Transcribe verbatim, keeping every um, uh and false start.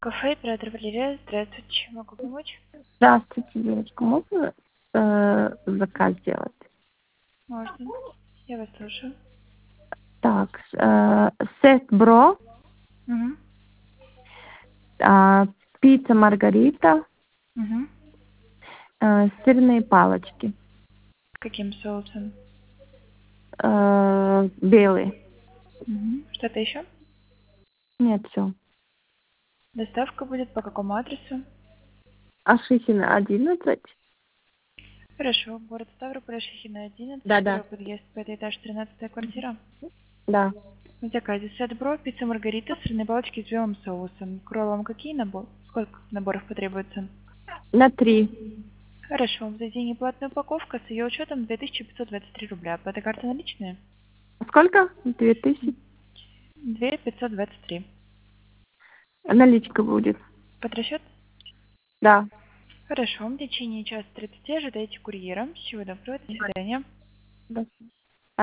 Кафе «Оператор Валерия». Здравствуйте, чем могу помочь? Здравствуйте, девочка. Можно э, заказ сделать? Можно. Я вас слушаю. Так, э, сет бро, Угу. э, пицца маргарита, Угу. э, сырные палочки, Каким соусом? э, белые. Угу. Что-то еще? Нет, все. Доставка будет по какому адресу? Ашихина одиннадцать. Хорошо. Город Ставрополь, Шахина одиннадцать, Да-да. второй подъезд, пятый этаж, тринадцатая квартира. Да. В заказе сет бро, пицца маргарита, сырные палочки с белым соусом. К роллам какие набор? Сколько наборов потребуется? На три. Хорошо. В заведении платная упаковка с ее учетом две тысячи пятьсот двадцать три рубля. Это карта наличные? Сколько? Две тысячи. две тысячи пятьсот двадцать три. Наличка будет. Под расчет? Да. Хорошо, в течение часа тридцати ожидайте курьера. Всего доброго, до свидания. Да.